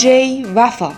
دیجی وفا.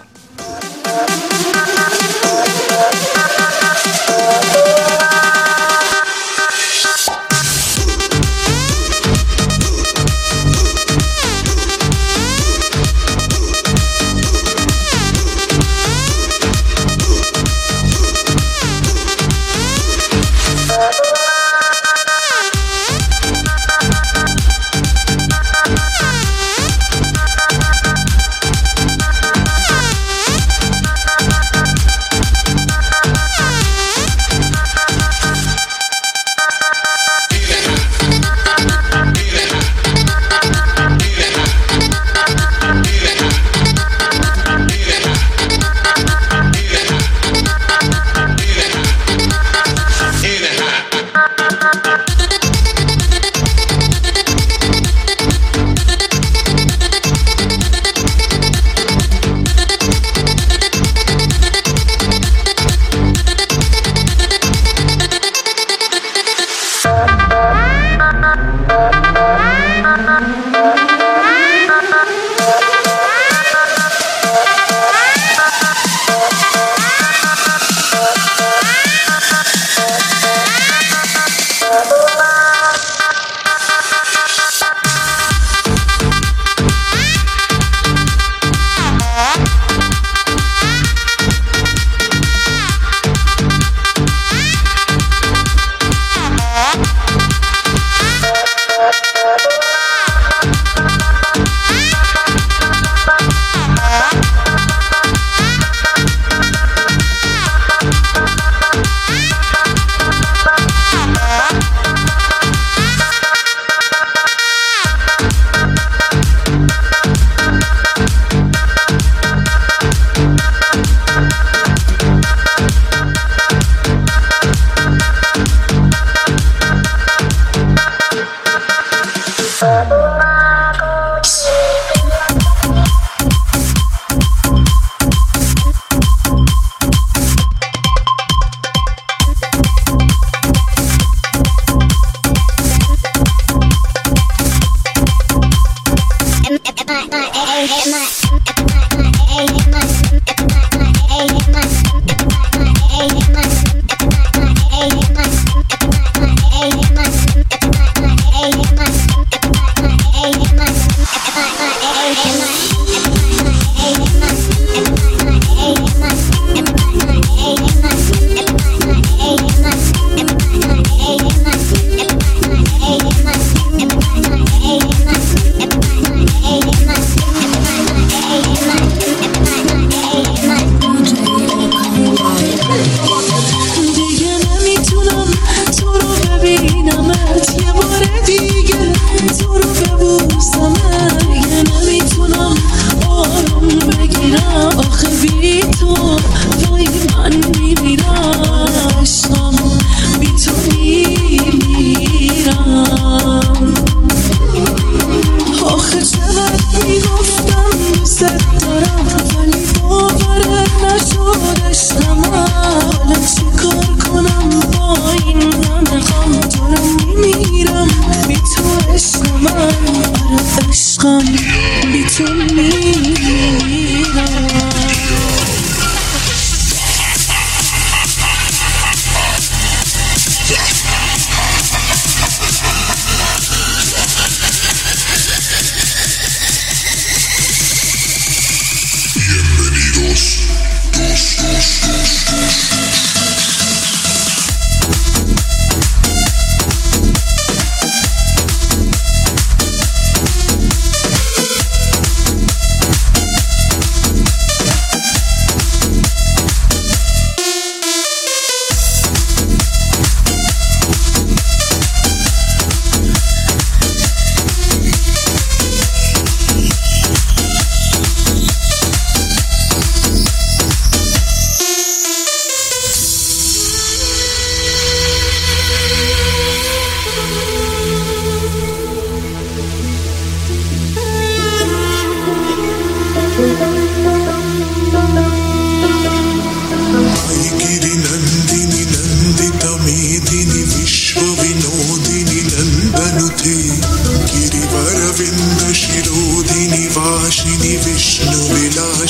Ravindra Shirodini Vashini Vishnu Vilaya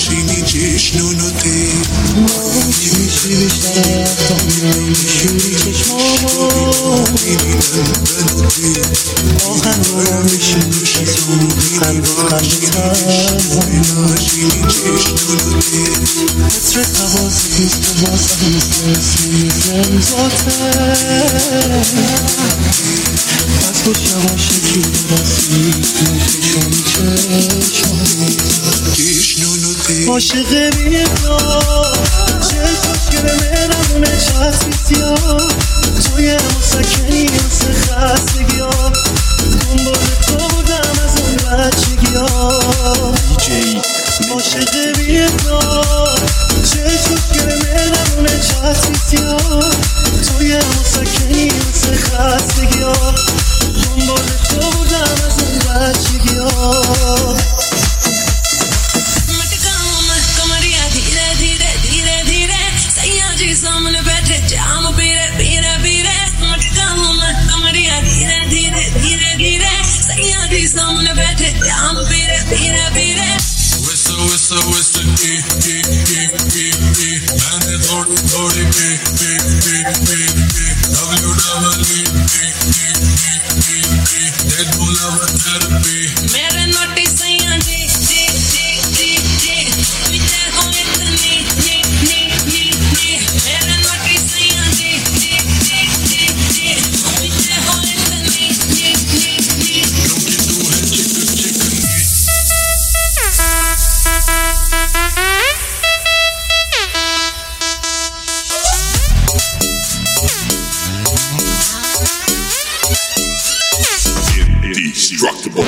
آهن رو میشی قلب متر توازی تو بازم سیزم ذاته از خوش یواشکی برسی چشم عاشق بیدار چشمش گره مهرمونه چسبی سیاه توی مسکنی واسه خستگی ها دنبال تو بودم از اون بچگی ها عاشق بیدار چشمش گره مهرمونه چسبی سیاه توی مسکنی واسه خستگی ها دنبال تو بودم از اون بچگی ها सामने बैठे जाम पीरे पीरे पीरे कमरिया धीरे धीरे धीरे धीरे सैया जी सामने बैठे जाम पीरे पीरे पीरे whistle whistle whistle मैंने थोड़ी थोड़ी WWE मेरे नोटी सैया जी जी जी जी जी विचे हो इतनी जी जी जी जी मेरे नोटी सैया जी जी जी जी जी विचे हो इतनी जी जी जी क्योंकि तू है chicken chicken Indestructible.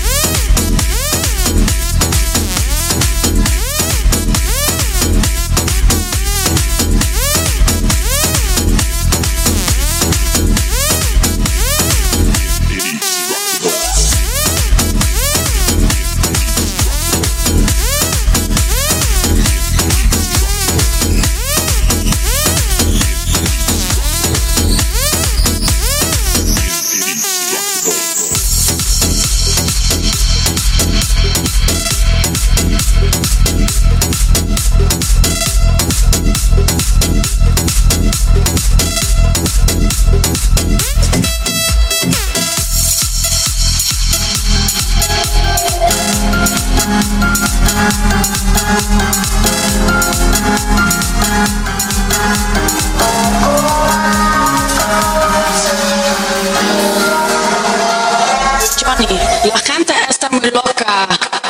Johnny, la gente está muy loca.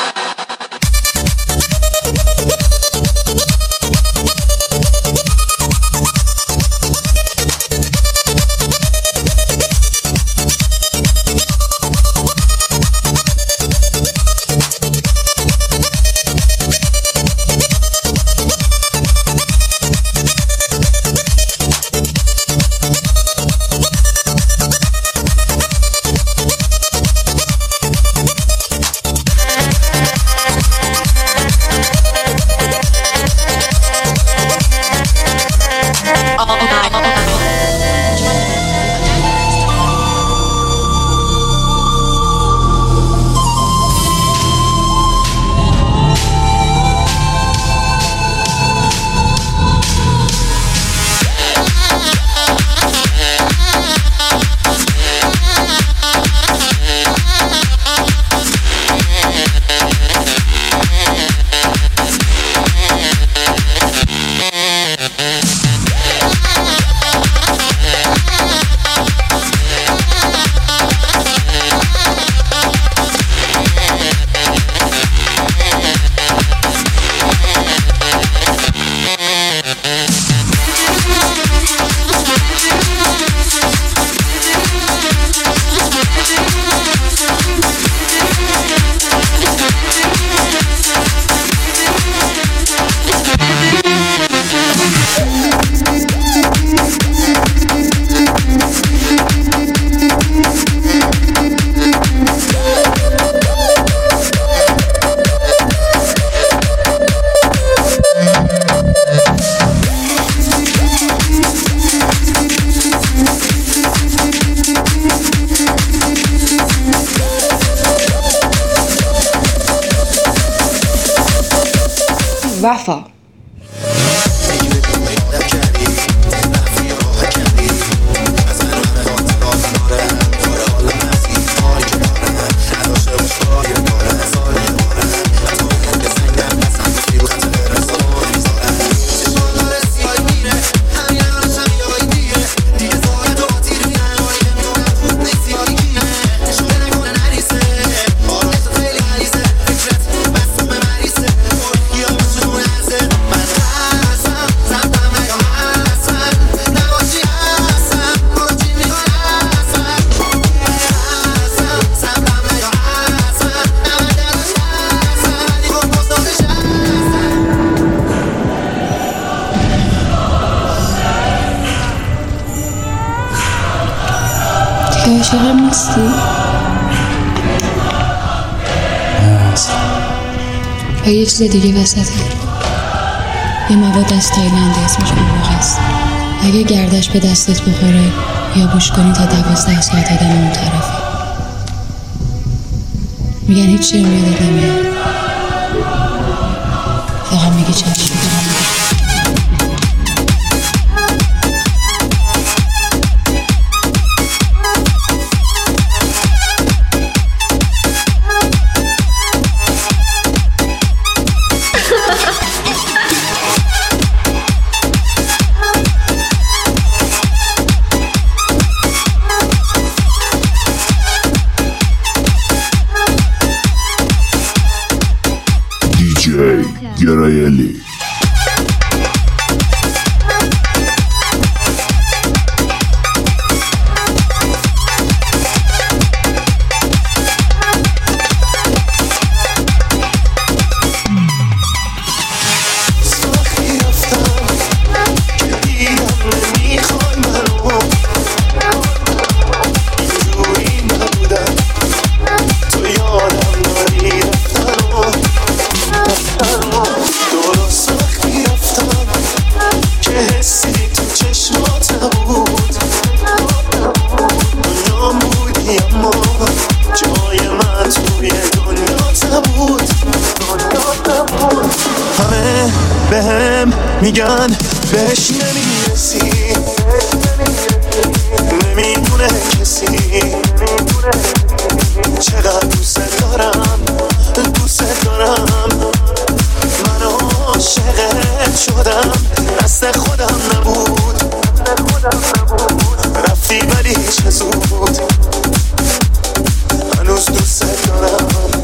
وفا عاشقم نیستی؟ و یه چیز دیگه وسطه. یه مواد از تایلند اسمش اوراق است. اگه گردش به دستت بخوره یا بوش کنی تا 12 ساعت آدم اون طرفه. میگن هیچ چیزی یادت نمیاد. فقط میگی چشم. گرایلی میگن بهش نمیرسی، نمیدونه کسی چقدر دوست دارم من عاشقت شدم، دست خودم نبود رفتی ولی چه زود هنوز دوست دارم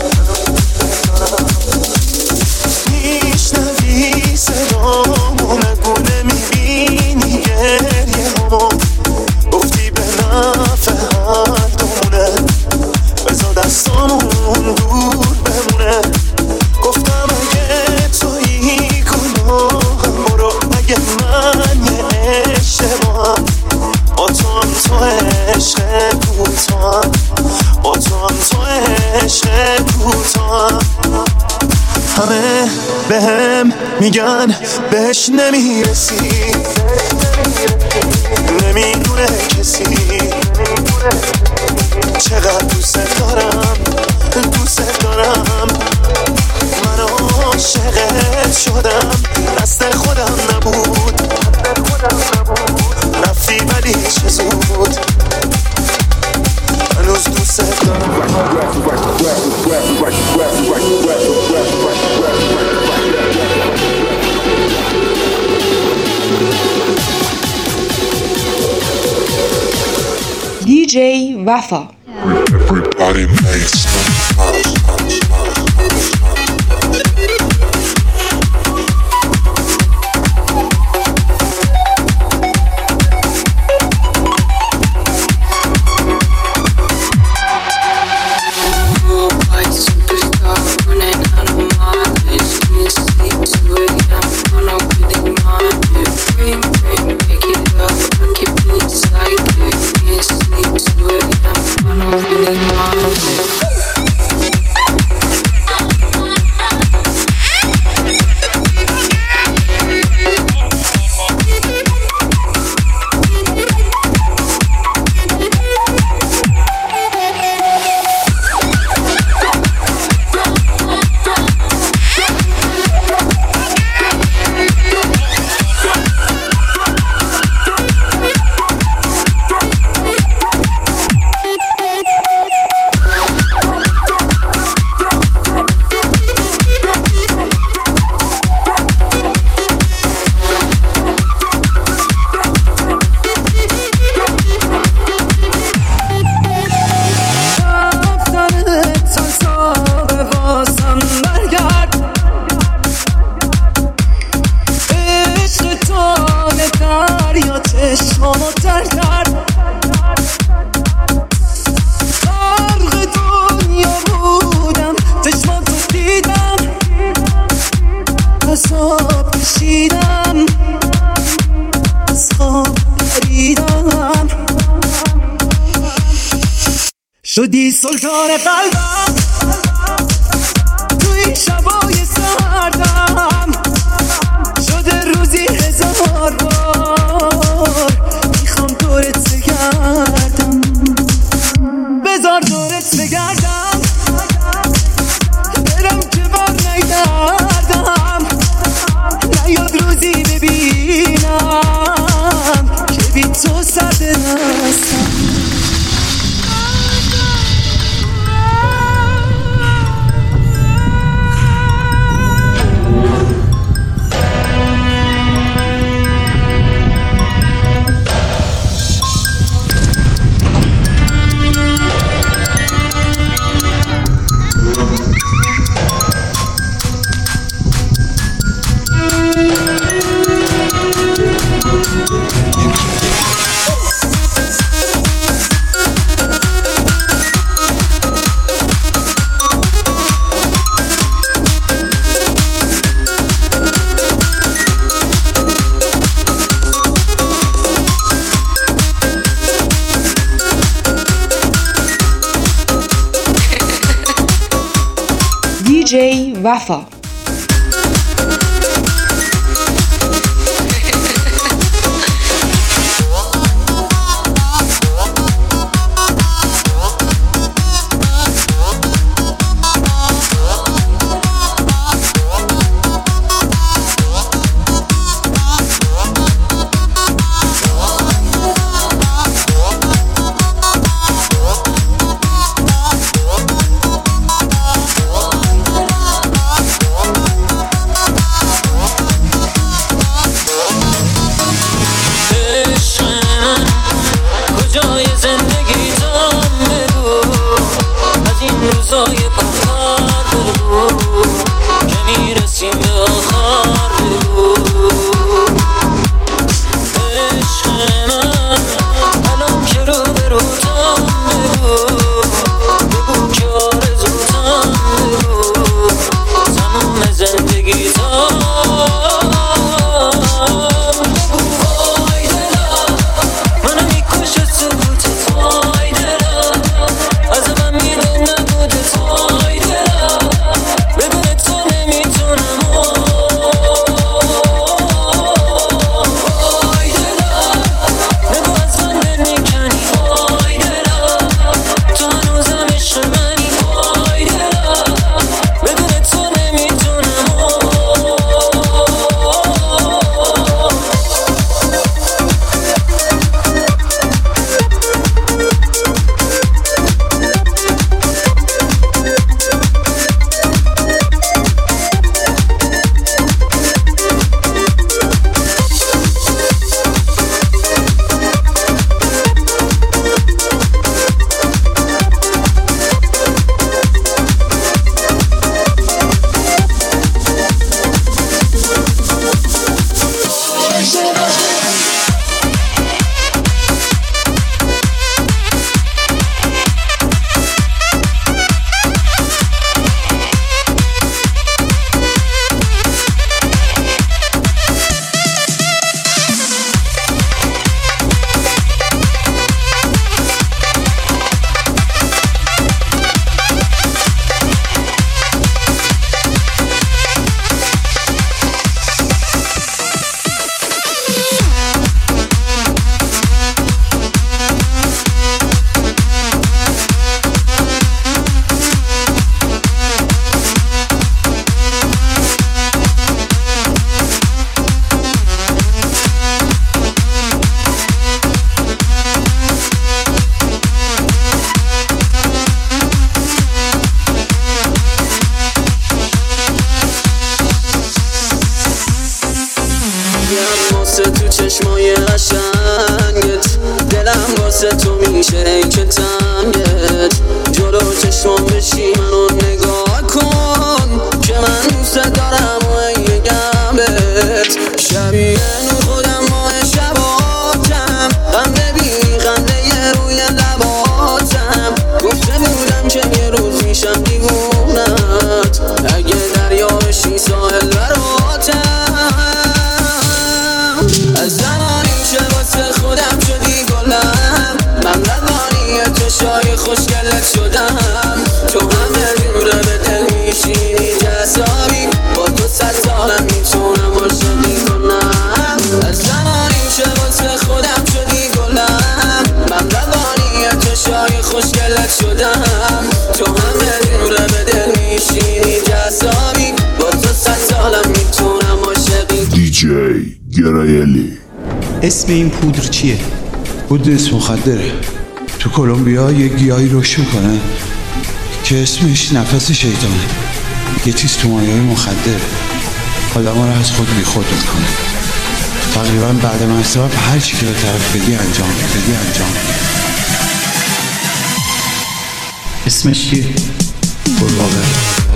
میشنوی صدامو نگو نمیبینی گریه همو گفتی به نفع هر دومونه بذار دستامون دور بمونه گفتم اگه تویی گناهم برو اگه من یه اشتباهم با تو هم تو عشق کوتاهم با تو هم تو عشق کوتاهم همه بهم میگن بهش نمیرسی، نمیدونه کسی چقدر دوست دارم من عاشقت شدم، دست خودم نبود رفتی ولی چه زود هنوز دوست دارم DJ Wafa. Everybody makes Really شدی سلطان قلبم تو این شبای سردم شده روزی 1000 بار میخوام دورت بگردم بذار دورت بگردم برم که بار نگردم نیاد روزی ببینم که بی تو سرد نستم DJ Wafa. از من میدون نبوده تو گرایلی. اسم این پودر چیه؟ پودر اسم مخدره. تو کلمبیا یه گیاهی رشد میکنه که اسمش نفس شیطانه. یه چیز تو مایه‌های مخدره، آدم‌ها رو از خود بی خود میکنه. تقریبا بعد مصرف هر چی که به طرف بدی انجام میده. اسمش چیه؟ قورباغه.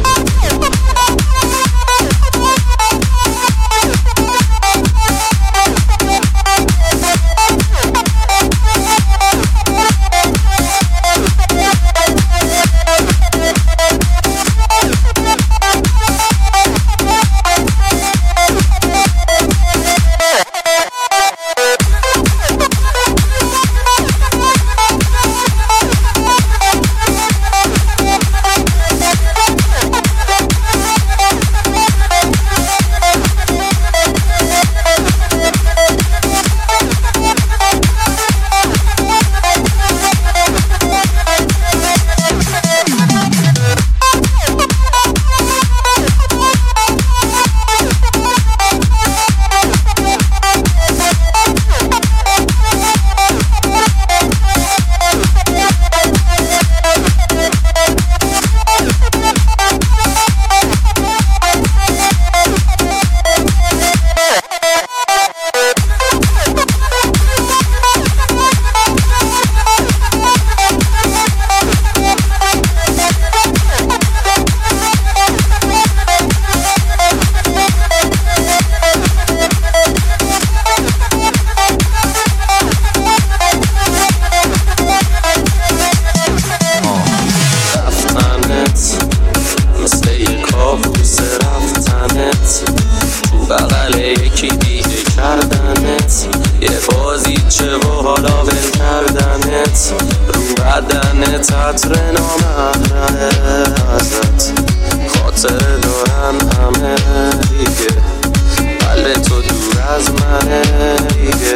چه و حالا ول کردنت رو بدنت عطر نامحرم ازت خاطر دارم همه دیگه قلب تو دور از منه دیگه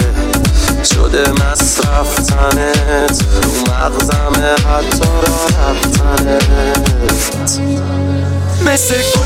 شده مصرف تنت رو مغزمه حتی را رفتنت مثل